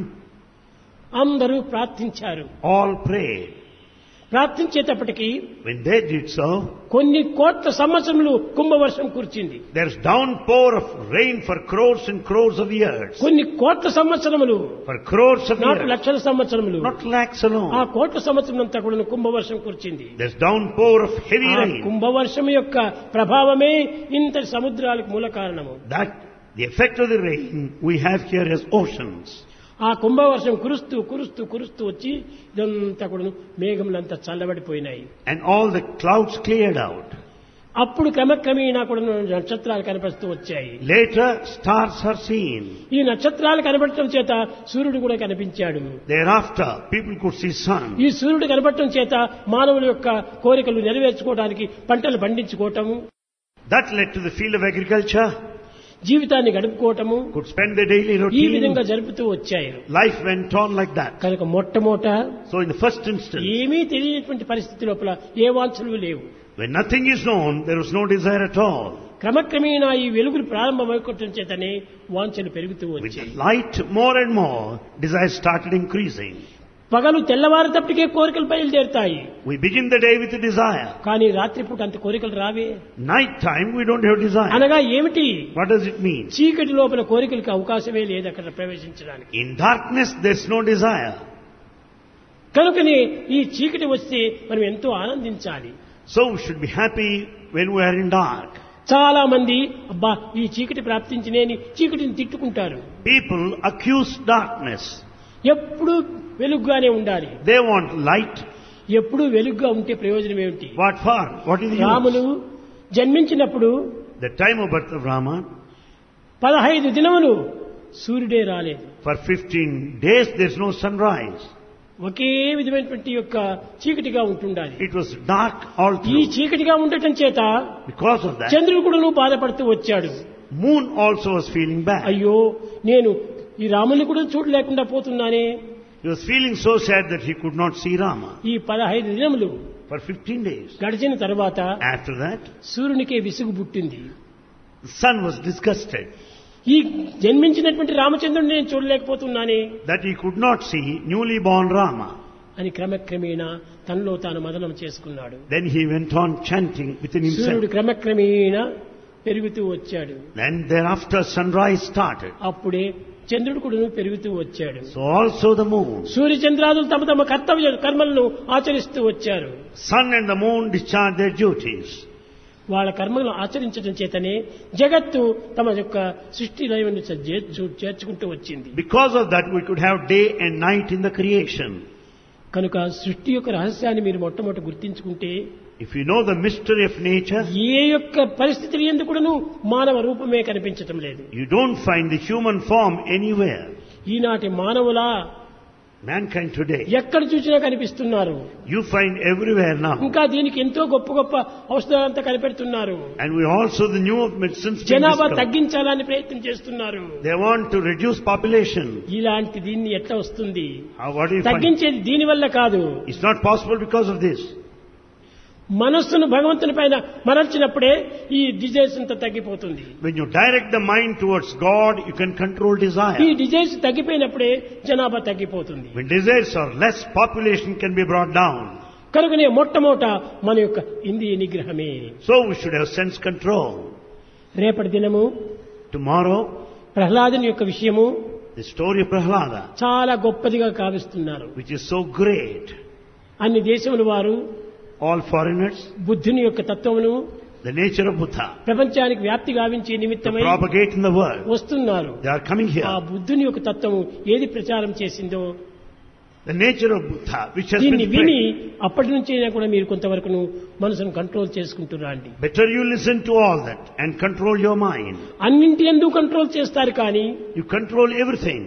అందరూ ప్రార్థించారు. all prayed. ప్రార్థించేటప్పటికి When they did so, కొన్ని కోట్ల సంవత్సరములు కుంభవర్షం కురిచింది. there's downpour of rain for crores and crores of years. కొన్ని కోట్ల సంవత్సరములు, For crores of నాటు years. లక్షల సంవత్సరములు, Not lakhs ఆ alone. కోట్ల సంవత్సరం అంతా కూడా కుంభవర్షం కురిచింది. There's downpour of heavy ఆ rain. కుంభవర్షం యొక్క ప్రభావమే ఇంతటి సముద్రాలకు మూల కారణము. That, the effect of the rain we have here as oceans. ఆ కుంభవర్షం కురుస్తూ కురుస్తూ కురుస్తూ వచ్చి ఇదంతా కూడా మేఘములంతా చల్లబడిపోయినాయి. And all the clouds cleared out. అప్పుడు క్రమక్రమేణా కూడా నక్షత్రాలు కనపడుతూ వచ్చాయి. Later, stars are seen. ఈ నక్షత్రాలు కనబడటం చేత సూర్యుడు కూడా కనిపించాడు. Thereafter, people could see sun. ఈ సూర్యుడు కనబడటం చేత మానవుల యొక్క కోరికలు నెరవేర్చుకోవడానికి పంటలు పండించుకోవటము, That led to the field of agriculture. జీవితాన్ని గడుపుకోవటము, Could spend their daily ఈ routine. విధంగా జరుపుతూ వచ్చాయి. Life went on like that. కనుక మొట్టమొదట So in the first instance, ఏమీ తెలియనటువంటి పరిస్థితి లోపల ఏ వాంఛలు లేవు. when nothing is known, there was no desire at all. క్రమక్రమేణా ఈ వెలుగులు ప్రారంభమైకోవటం చేతనే వాంఛలు పెరుగుతూ With వచ్చాయి. light more and more, desire started increasing. పగలు తెల్లవారేటప్పటికే కోరికలు బయలుదేరుతాయి. We begin the day with a desire. కానీ రాత్రిపూట అంత కోరికలు రావే. Night time, we don't have desire. అనగా ఏమిటి? What does it mean? చీకటి లోపల కోరికలకు అవకాశమే లేదు అక్కడ ప్రవేశించడానికి. In darkness, there's no desire. కనుకనే ఈ చీకటి వస్తే మనం ఎంతో ఆనందించాలి. So we should be happy when we are in dark. చాలా మంది అబ్బా ఈ చీకటి ప్రాప్తించినేని చీకటిని తిట్టుకుంటారు. People accuse darkness. ఎప్పుడు వెలుగుగానే ఉండాలి. They want light. ఎప్పుడు వెలుగుగా ఉంటే ప్రయోజనం ఏమిటి? What for? What is the Ramulu use? జన్మించినప్పుడు The time of birth of Rama, పదహైదు దినములు సూర్యుడే రాలేదు. for fifteen days there's no sunrise. ఒకే విధమైనటువంటి యొక్క చీకటిగా ఉంటుండాలి. It was dark all ఈ through. చీకటిగా ఉండటం చేత Because of that, చంద్రుడు కూడా బాధపడుతూ వచ్చాడు. moon also was feeling bad. అయ్యో నేను ఈ రాముని కూడా చూడలేకుండా పోతున్నానే. He was feeling so sad that he could not see Rama. ఈ పదహైదు దినములు For fifteen days. గడిచిన తర్వాత After that, సూర్యునికే విసుగు పుట్టింది. the sun was disgusted ఈ జన్మించినటువంటి రామచంద్రుడిని నేను చూడలేకపోతున్నానే that he could not see newly born Rama. అని క్రమక్రమేణా తనలో తాను మదనం చేసుకున్నాడు. Then he went on chanting within himself. సూర్యుడు క్రమక్రమేణా పెరుగుతూ వచ్చాడు. Then thereafter sunrise started. అప్పుడే చంద్రుడు కూడా పెరుగుతూ వచ్చాడు. So also the moon. సూర్య చంద్రాదులు తమ తమ కర్తవ్య కర్మలను ఆచరిస్తూ వచ్చారు. Sun and the moon discharge their duties. వాళ్ళ కర్మలను ఆచరించడం చేతనే జగత్తు తమ యొక్క సృష్టి లయವನ್ನು చేర్చుకుంటూ వచ్చింది. Because of that we could have day and night in the creation. కనుక సృష్టి యొక్క రహస్యాన్ని మీరు మొట్టమొదటి గుర్తించుకుంటే, If you know the mystery of nature, ఏ యొక్క పరిస్థితులు ఎందుకు కూడాను మానవ రూపమే కనిపించటం లేదు. you don't find the human form anywhere. ఈనాటి మానవుల Mankind today, ఎక్కడ చూసినా కనిపిస్తున్నారు. you find everywhere now. ఇంకా దీనికి ఎంతో గొప్ప గొప్ప ఔషధాలంతా కనిపెడుతున్నారు. And we also the new medicines being జనాభా discovered. తగ్గించాలని ప్రయత్నం చేస్తున్నారు. They want to reduce population. ఇలాంటి దీన్ని ఎట్లా వస్తుంది? How, what do you find? తగ్గించేది దీని వల్ల కాదు. It's not possible because of this. మనస్సును భగవంతుని పైన మరల్చినప్పుడే ఈ డిజైర్స్ అంతా తగ్గిపోతుంది. When you direct the mind towards God, you can control ఈ desire. డిజైర్స్ తగ్గిపోయినప్పుడే జనాభా తగ్గిపోతుంది. When desires are less, population can be brought down. కనుకనే మొట్టమొదట మన యొక్క ఇంద్రియ నిగ్రహమే. So we should have sense control. రేపటి దినము Tomorrow, ప్రహ్లాదుని యొక్క విషయము the story of Prahlada, చాలా గొప్పదిగా కావిస్తున్నారు. which is so great. అన్ని దేశముల వారు All foreigners, బుద్ధుని యొక్క తత్వమును the nature of Buddha, ప్రపంచానికి వ్యాప్తి గావించే to నిమిత్తమై propagate in the world. వస్తున్నారు. They are coming here. ఆ బుద్ధుని యొక్క తత్వము ఏది ప్రచారం చేసిందో The nature of Buddha, which has దీన్ని been విని spread. అప్పటి నుంచి అయినా కూడా మీరు కొంతవరకు మనసును కంట్రోల్ చేసుకుంటూ రండి. Better you listen to all that and control your mind. అన్నింటి ఎందుకు కంట్రోల్ చేస్తారు కానీ You control everything,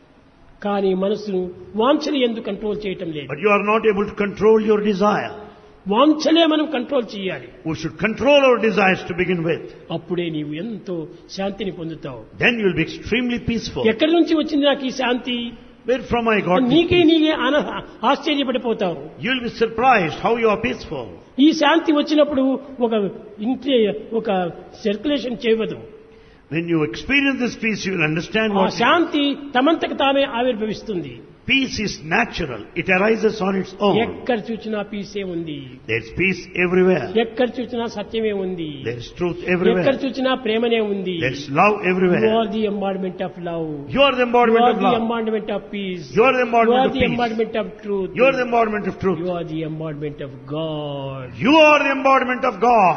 కానీ మనసును వాంఛని ఎందుకు కంట్రోల్ చేయటం లేదు. but you are not able to control your desire. వాంఛలే మనం కంట్రోల్ చేయాలి. We should control our desires to begin with. అప్పుడే నీవు ఎంతో శాంతిని పొందుతావు. Then you will be extremely peaceful. ఎక్కడి నుంచి వచ్చింది నాకు ఈ శాంతి? Where from I got this నీకే peace? నీకే ఆన- ఆశ్చర్యపడిపోతావు. You will be surprised how you are peaceful. ఈ శాంతి వచ్చినప్పుడు ఒక ఇంటి ఒక సర్క్యులేషన్ చేయవద్దు. When you experience this peace, you will understand ఆ what శాంతి తమంతకు తామే ఆవిర్భవిస్తుంది. peace is natural. It arises on its own. ఎక్కడ చూసినా పీసే ఉంది. There is peace everywhere. ఎక్కడ చూసినా సత్యమే ఉంది. There is truth ఎక్కడ everywhere. చూసినా ప్రేమనే ఉంది. There is love you everywhere. Are the embodiment of love. You are the you embodiment are of the love. Embodiment of peace. You are the you embodiment are of the peace. Embodiment of truth. You are the embodiment of truth. You are the embodiment of God. You are the embodiment of God.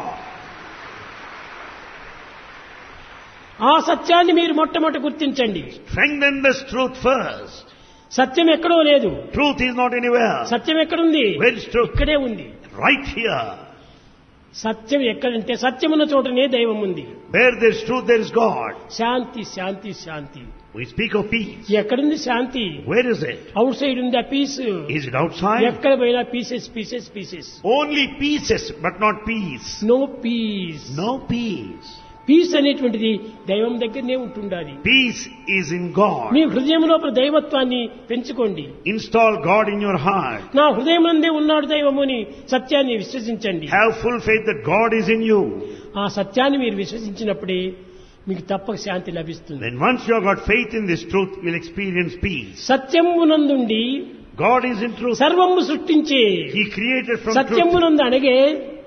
ఆ సత్యాన్ని మీరు మొట్టమొదటి గుర్తించండి. Strengthen this truth first. సత్యం ఎక్కడో లేదు. Truth is not anywhere. సత్యం ఎక్కడుంది? Where is truth? ఇక్కడే ఉంది. Right here. సత్యం ఎక్కడంటే సత్యమున్న చోటనే దైవం ఉంది. Where there is truth, there is God. Shanti Shanti Shanti. We speak of peace. ఎక్కడుంది శాంతి? Where is it? Outside ఉంది ఆ పీస్. Is it outside? ఎక్కడ పోయినా pieces pieces pieces. Only pieces, but not peace. No peace. No peace. Peace అనేటువంటిది దైవం దగ్గరనే ఉంటుండాలి. Peace is in God. మీ హృదయం లోపల దైవత్వాన్ని పెంచుకోండి. Install God in your heart. నా హృదయమందే ఉన్నాడు దైవము అని సత్యాన్ని విశ్వసించండి. Have full faith that God is in you. ఆ సత్యాన్ని మీరు విశ్వసించినప్పుడే మీకు తప్పక శాంతి లభిస్తుంది. Then once you have got faith in this truth, you will experience peace. సత్యమునందుండి God is in truth. సర్వము సృష్టించే. He created from truth. సత్యమునందు అనగే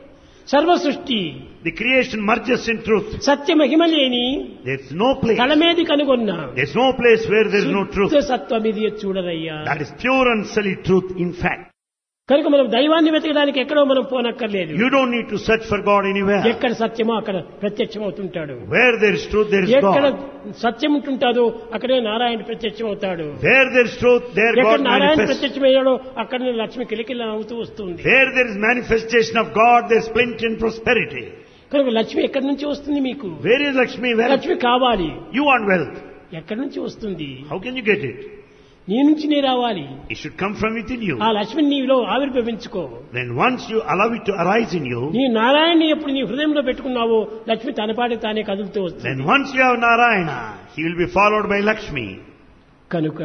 సర్వ సృష్టి. The creation merges in truth. సత్య మహిమ లేని There's no place. తలమేది కనుగొన్న There's no place where there's no truth. శుద్ధ సత్వమిది చూడరయ్యా. That is pure and solid truth in fact. కనుక మనం దైవాన్ని వెతకడానికి ఎక్కడో మనం పోనక్కర్లేదు. You don't need to search for God anywhere. ఎక్కడ సత్యమో అక్కడ ప్రత్యక్షం అవుతుంటాడు. Where there is truth, there is ఎక్కడ God. సత్యం ఉంటుంటాదో అక్కడే నారాయణ ప్రత్యక్షం అవుతాడు. Where there is truth, there ఎక్కడ God నారాయణ manifests. ప్రత్యక్షమయ్యాడో అక్కడ లక్ష్మి కిలకిల అవుతూ వస్తుంది. Where there is manifestation of God, there is plenty and prosperity. కనుక లక్ష్మి ఎక్కడి నుంచి వస్తుంది మీకు? Where is Lakshmi? Where? Lakshmi కావాలి. You want wealth. ఎక్కడి నుంచి వస్తుంది? How can you get it? నీ నుంచి నీ రావాలి. It should come from within you. ఆ లక్ష్మిని నీలో ఆవిర్భవించుకో. Then once you allow it to arise in you, నీ నారాయణని ఎప్పుడు నీ హృదయంలో పెట్టుకున్నావో లక్ష్మి తనపాటి తానే కదులుతూ వస్తుంది. then once you have Narayana, he will be followed by Lakshmi. కనుక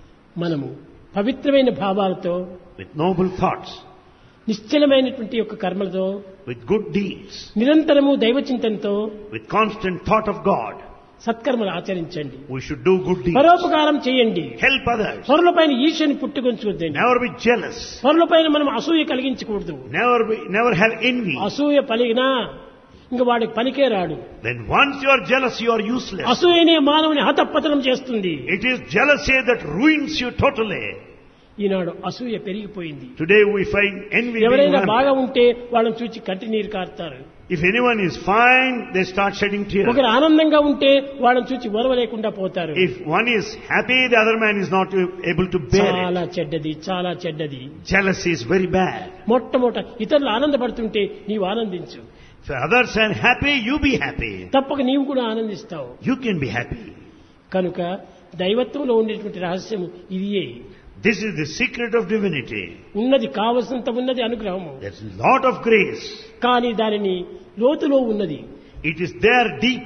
మనము పవిత్రమైన భావాలతో, With noble thoughts, నిశ్చలమైనటువంటి యొక్క కర్మలతో, with good deeds, నిరంతరము దైవ చింతనతో with constant thought of God, సత్కర్మలు ఆచరించండి. we should do good deeds. పరోపకారం చేయండి. Help others. పరులపైన ఈర్ష్యని పుట్టుకొంచుకోద్దండి. Never be jealous. పరులపైన మనం అసూయ కలిగించకూడదు. Never be, never have envy. అసూయ పలిగినా ఇంక వాడికి పనికే రాడు. Then once you are jealous, you are useless. అసూయనే మానవుని హతపతనం చేస్తుంది. It is jealousy that ruins you totally. ఈనాడు అసూయ పెరిగిపోయింది. Today we find envy being ఎవరైనా rampant. బాగా ఉంటే వాళ్ళని చూచి కంటి నీరు కార్తారు. If anyone is fine, they start shedding tears. ఒకరు ఆనందంగా ఉంటే వాళ్ళని చూచి ఓర్వలేకుండా పోతారు. If one is happy, the other man is not able to bear చాలా it. చెడ్డది, చాలా చెడ్డది. Jealousy is very bad. మొట్టమొదట ఇతరులు ఆనందపడుతుంటే నీవు ఆనందించు. If others are happy, you be happy. తప్పక నీవు కూడా ఆనందిస్తావు. You can be happy. కనుక దైవత్వంలో ఉండేటువంటి రహస్యం ఇదియే. This is the secret of divinity. ఉన్నది కావలసినంత ఉన్నది అనుగ్రహము. There's a lot of grace. కానీ దానిని లోతులో ఉన్నది. It is there deep.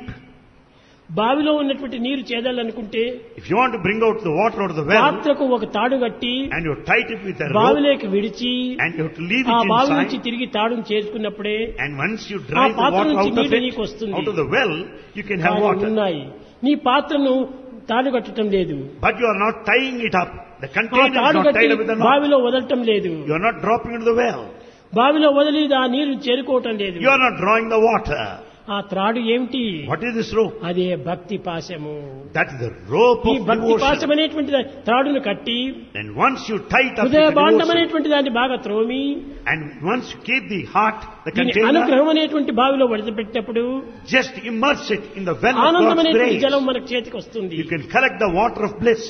బావిలో ఉన్నటువంటి నీరు చేదాలనుకుంటే If you want to bring out the water out of the well, పాత్రకు ఒక తాడు కట్టి and you tie it with a rope, బావిలోకి విడిచి and you have to leave ఆ it బావి నుంచి inside, తిరిగి తాడును చేర్చుకున్నప్పుడే and once you drive the పాత్ర water నుంచి out of నీరు it, నీకు వస్తుంది. out of the well, you can have కానీ water. ఉన్నాయి. నీ పాత్రను తాడు కట్టడం లేదు. But you are not tying it up. The ఆ container is తాడు not కట్టి tied up with the knot. బావిలో వదలటం లేదు. You are not dropping into the well. బావిలో వదిలి ఆ నీరు చేరుకోవటం లేదు. You are not drawing the water. ఆ త్రాడు ఏమిటి? What is this rope? అదే భక్తి పాశము. That is the rope ఈ of భక్తి పాశం devotion. అనేటువంటి త్రాడును కట్టి And once you tie it up with హృదయ the భాండం devotion, అనేటువంటి దాన్ని బాగా త్రోమి and once you keep the heart, the దీని container, అనుగ్రహం అనేటువంటి బావిలో వదిలిపెట్టినప్పుడు just immerse it in the well of ఆనందం God's అనేటువంటి grace. జలం మనకు చేతికి వస్తుంది. You can collect the water of bliss.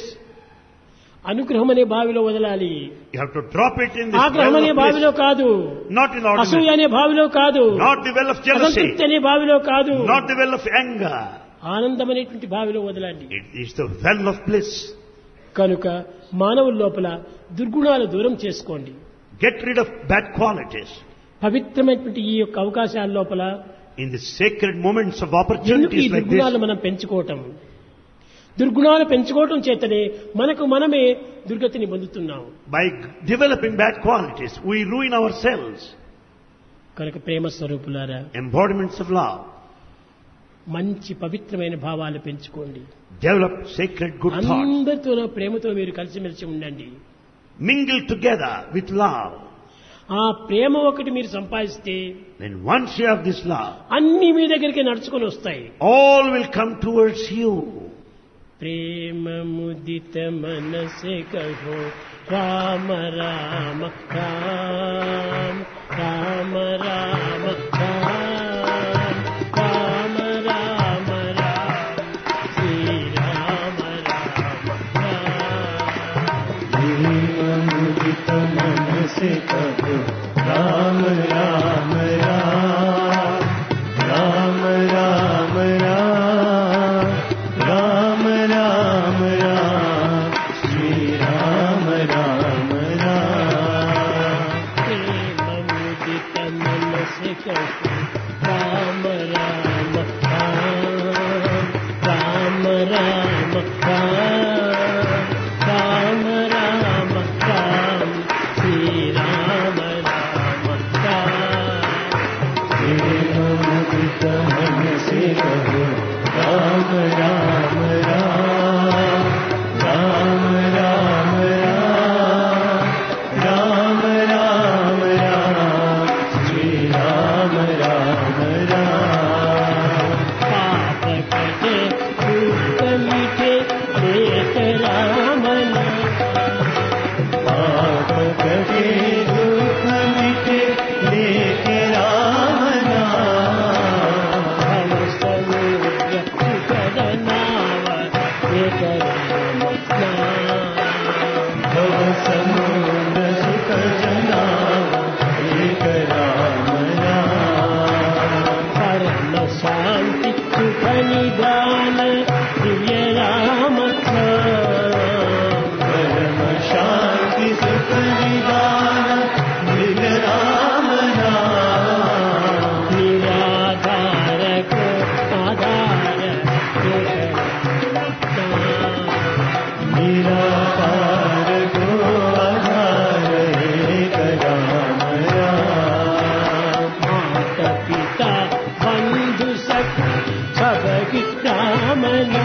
అనుగ్రహం అనే బావిలో వదలాలి. You have to drop it in this ఆగ్రహం well అనే of బావిలో bliss. కాదు. Not in అసూయ ordinary. అనే బావిలో కాదు. Not the well of jealousy. అసంతృప్తి అనే బావిలో కాదు. Not the well of anger. ఆనందం అనేటువంటి బావిలో వదలండి. It is the well of bliss. కనుక మానవుల లోపల దుర్గుణాలు దూరం చేసుకోండి. Get rid of bad qualities. పవిత్రమైనటువంటి ఈ యొక్క అవకాశాల లోపల In the sacred moments of ఎందుకు ఈ opportunities like దుర్గుణాలు this, మనం పెంచుకోవటం? దుర్గుణాలు పెంచుకోవటం చేతనే మనకు మనమే దుర్గతిని పొందుతున్నాం. by developing bad qualities, we ruin ourselves. కనుక ప్రేమ స్వరూపులారా, Embodiments of love. మంచి పవిత్రమైన భావాలు పెంచుకోండి. Develop sacred good thoughts. అందరితో ప్రేమతో మీరు కలిసిమెలిసి ఉండండి. Mingle together with love. ఆ ప్రేమ ఒకటి మీరు సంపాదిస్తే Then once you have this love, అన్ని మీ దగ్గరికి నడుచుకొని వస్తాయి. all will come towards you. ప్రేమ ముదిత మనసే కహో రామ రామ రామ రామ రామ రామ రామ రామ రామ శ్రీ రామ రామ రామ प्रेममुदित मन से कहो राम राम राम राम राम राम राम राम श्री राम राम राम प्रेममुदित मन से कहो राम राम राम राम राम राम राम श्री राम राम राम प्रेममुदित मन से कहो राम राम राम राम राम राम राम राम श्री राम राम राम पाप कटे दुख मिटे एक राम पाप कटे दुख मिटे लेके राम नाम हम समुद्र सुखद नाव एक राम भव समुद्र सुख जनाव एक राम नाम परम शांति सुख निदान दिव्य राम परम शांति सुख निदान दिव्य राम नाम निराधार को आधार निराकार को आधार एक राम राम माता पिता बंधु सखा सब राम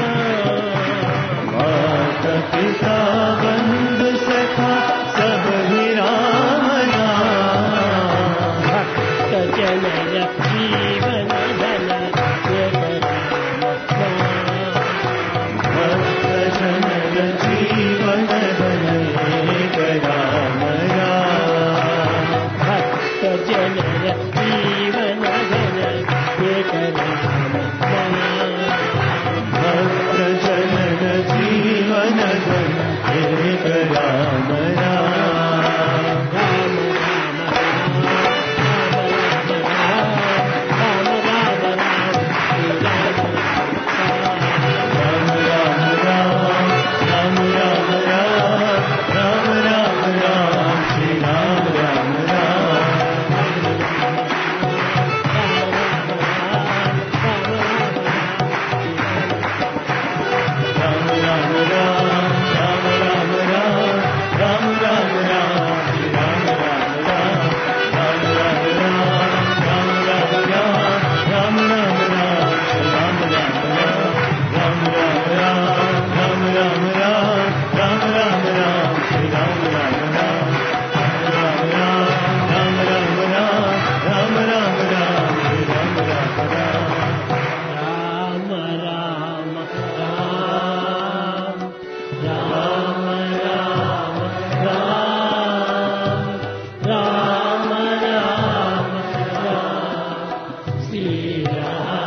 माता पिता बंधु सखा सब ही राम नाम भक्त जनय जीवन धन भक्त जनय जीवन धन एक राम राम भक्त जनय जीवन धन एक राम भक्त जनन जीवन धन एक राम राम राम राम राम राम राम राम राम राम राम राम राम राम श्री राम राम राम राम राम राम राम राम राम राम राम राम श्री राम राम राम राम राम राम राम राम राम राम राम राम श्री राम राम राम राम राम राम राम राम राम राम राम श्री राम राम राम राम राम राम राम राम राम राम श्री राम राम राम राम राम राम राम राम राम राम राम श्री राम